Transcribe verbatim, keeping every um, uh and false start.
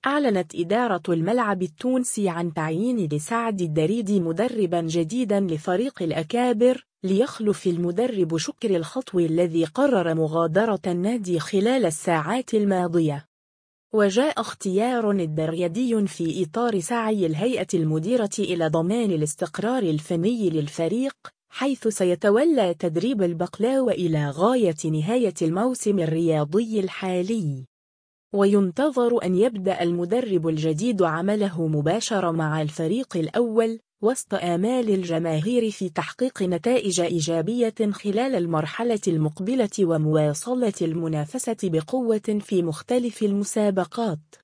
أعلنت إدارة الملعب التونسي عن تعيين لسعد الدريدي مدربا جديدا لفريق الأكابر ليخلف المدرب شكر الخطوي الذي قرر مغادرة النادي خلال الساعات الماضية. وجاء اختيار الدريدي في إطار سعي الهيئة المديرة إلى ضمان الاستقرار الفني للفريق، حيث سيتولى تدريب البقلاوة إلى غاية نهاية الموسم الرياضي الحالي. وينتظر أن يبدأ المدرب الجديد عمله مباشرة مع الفريق الأول وسط آمال الجماهير في تحقيق نتائج إيجابية خلال المرحلة المقبلة ومواصلة المنافسة بقوة في مختلف المسابقات.